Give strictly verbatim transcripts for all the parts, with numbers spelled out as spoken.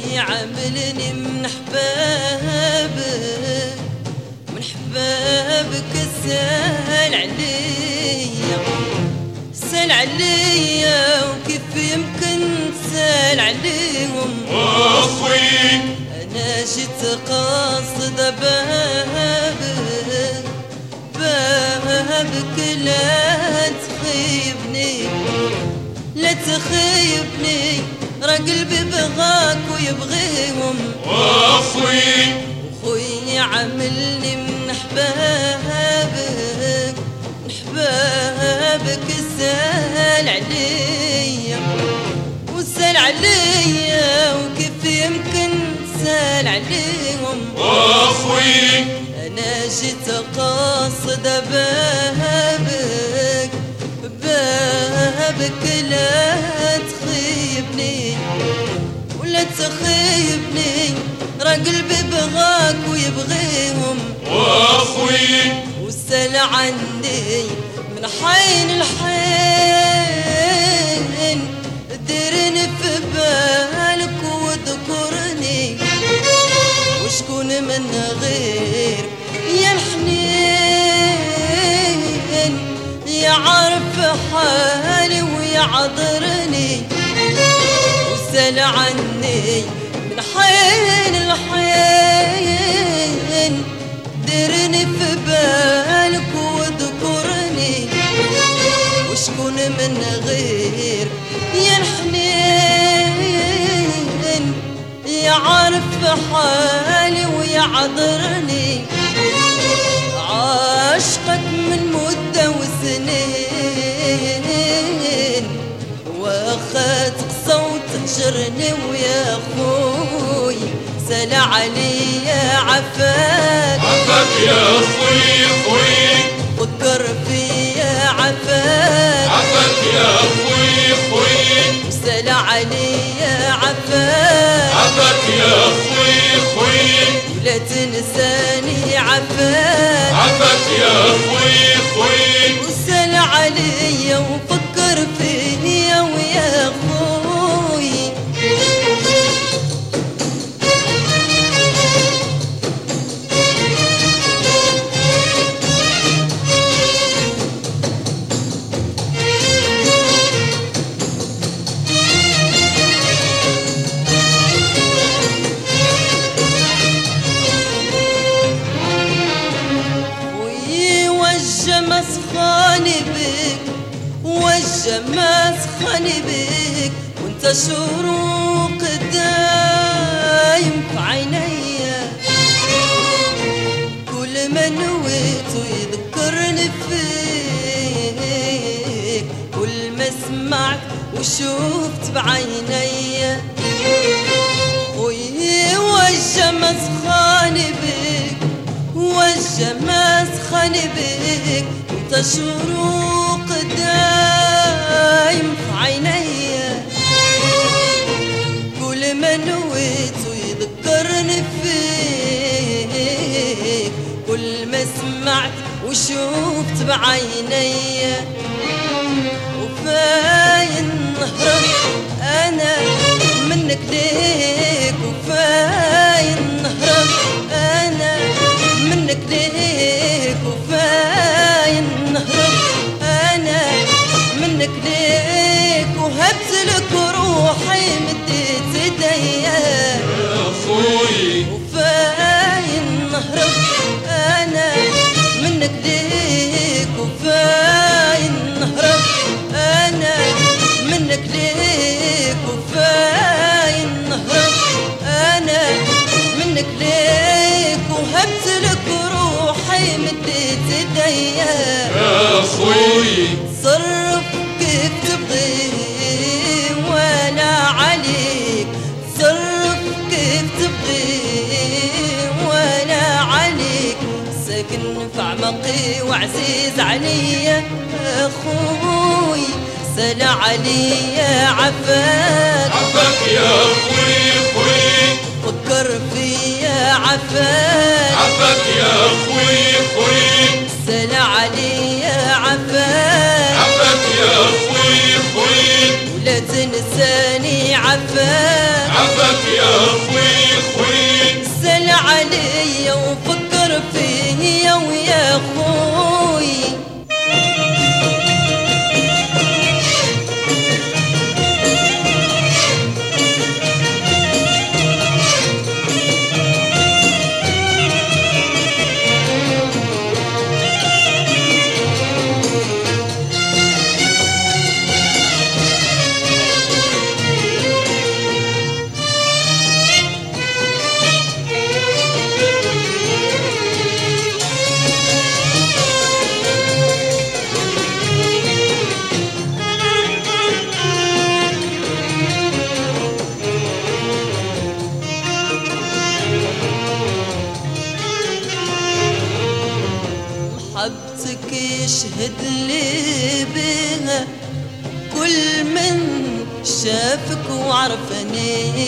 عاملني من حبابك من حبابك سال عليا سال عليا وكيف يمكن تسال عليهم اخوي انا جيت قاصد بابك بابك لا تخيبني لا تخيبني راه قلبي بغاك ويبغيهم واخوي خويا عاملني من حبابك من حبابك سال عليا وسال عليا وكيف يمكن تسال عليهم واخوي انا جيت قاصد بابك بابك لا تخيبني ولا تخيبني راه قلبي بغاك ويبغيهم واخوي وسال عني من حين الحين ديرني في بالك وذكرني وشكون من غير يا الحنين يعرف حالي ويعذرني وسال عني من حين الحين ديرني في بالك وذكرني وشكون من غير يا الحنين يعرف حالي ويعذرني عاشقك من مدة وسنين واخد صوت هجرني ويا خوي سال عليا عفاك عفاك يا خوي خوي فكر فيا عفاك عفاك يا خوي خوي سال عليا عفاك عفاك يا خوي خوي ولا تنساني عفاك عفاك يا خوي خوي وسال عليا وفكر فيا ويا خوي مسخاني بك وجه مسخاني بك وانت شروق دايم في عينيا كل ما نويت يذكرني فيك كل ما سمعت وشوفت بعينيا خويي وجه مسخاني بك وجه مسخاني بك وانت شروق دايم في عينيا كل ما نويت يذكرني فيك كل ما سمعت وشوفت بعينيا وفاين نهرب انا منك ليك وفاين نهرب انا منك ليك وفاين نهرب انا منك ليك وهبت لك روحي مديت ايديا يا خوي وفاين نهرب انا منك ليك وفاين نهرب انا منك ليك وفاين نهرب انا منك ليك وهبت لك روحي مديت ايديا يا خوي تصرف كيف تبغي وانا عليك تصرف كيف تبغي وانا عليك ساكن في اعماقي وعزيز عليا اخوي سال عليا عفاك عفاك يا خوي خوي فكر فيا عفاك عفاك يا خوي خوي سال عليا عفاك عفاك يا خوي خوي ولا تنساني عفاك عفاك يا يشهد لي بها كل من شافك وعرفني،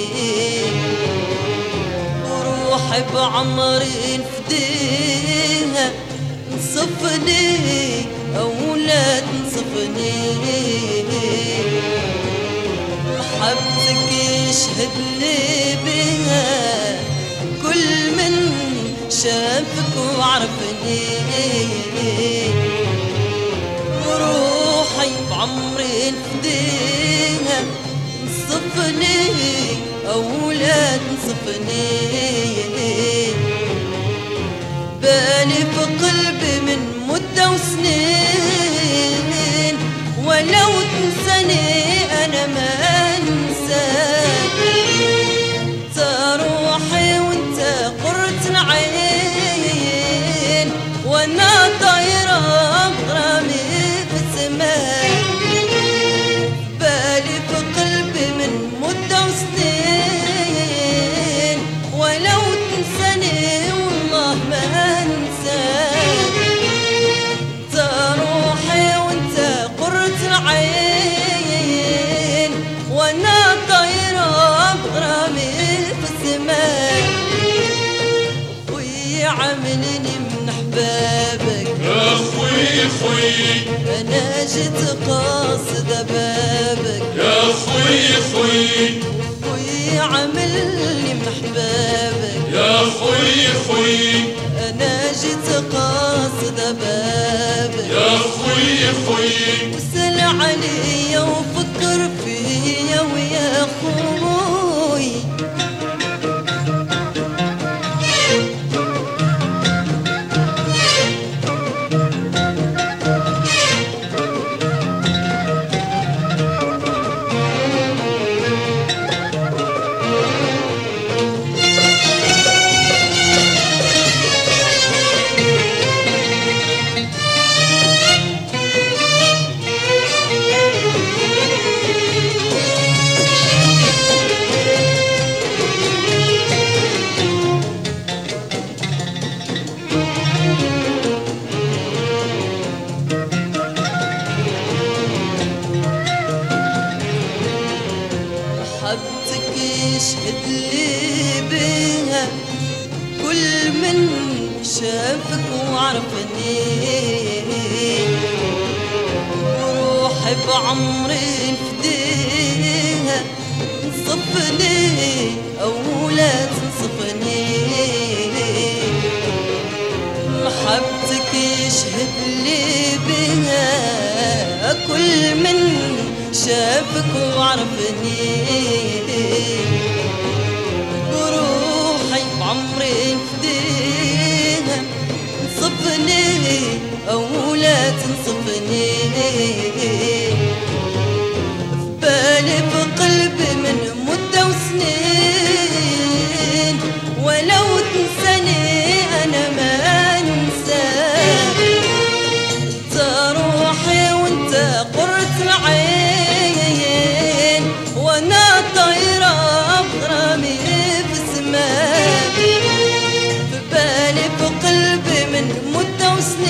وروحي بعمري نفديها نصفني أولاد نصفني. محبتك يشهد لي بها كل من شافك وعرفني، وروحي بعمري نفديها نصفني أولاد نصفني. بالي في قلبي من مدة وسنين، ولو تنساني أنا ما أنساك. انت روحي وانت قرة العين، وانا طايرة بغرامي في السماء. بالي في قلبي من مدة وسنين، ولو تنساني والله ما أنساك. انت روحي وانت قرة العين، وانا طايرة بغرامي في السماء. خويا عاملني من احبابك يا خوي خوي، انا جيت قاصدة بابك. يا خوي خوي، خويا عاملني من احبابك يا خوي خوي، انا جيت قاصدة بابك. يا خوي خوي، وسل عليا وفكر فيا ويا خوي. محبتك يشهد لي بها كل من شافك وعرفني، وروحي بعمري نفديها نصفني أولاد نصفني. محبتك يشهد لي بها كل من شافك وعرفني، وروحي بعمري نفديها نصفني أولاد نصفني. بالي في قلبي من مدة وسنين، ولو تنساني أنا ما أنساك. انت روحي وانت قرة العين، وانا طايرة بغرامي في السماء. في بالي في قلبي من مدة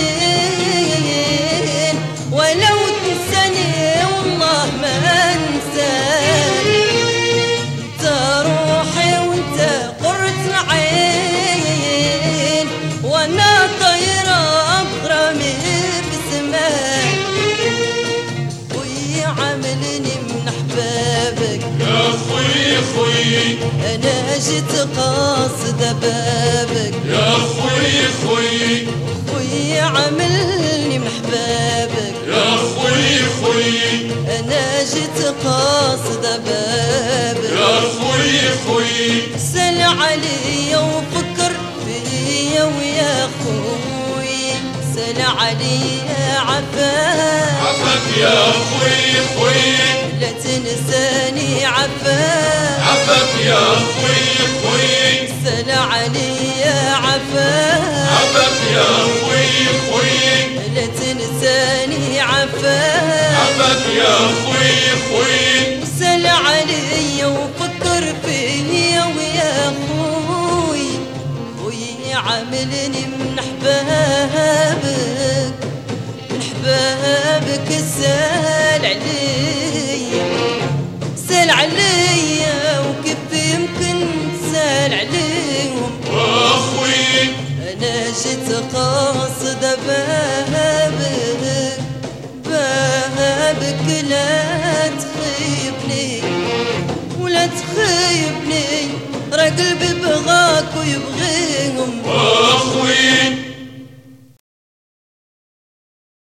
وسنين، ولو تنساني والله ما أنساك. انت روحي وانت قرة العين، وانا طايرة بغرامي في السماء. خويا عاملني من احبابك يا خوي خوي، انا جيت قاصدة بابك. يا خوي خوي، خويا عاملني من احبابك يا خوي خوي، انا جيت قاصدة بابك. يا خوي خوي، سل عليا وفكر فيا ويا خوي. سل عليا عفاك عفاك يا خوي خوي، لا تنساني عفاك. عفاك يا خوي خوي، سل عليا عفاك عفاك يا خوي خوي، لا تنساني عفاك. عفاك يا خوي خوي، سل عليا وفكر فيا ويا خوي. خوي عاملني من احبابك بابك سال عليا سال عليا وكيف يمكن تسال عليهم واخوي انا جيت قاصد بابك بابك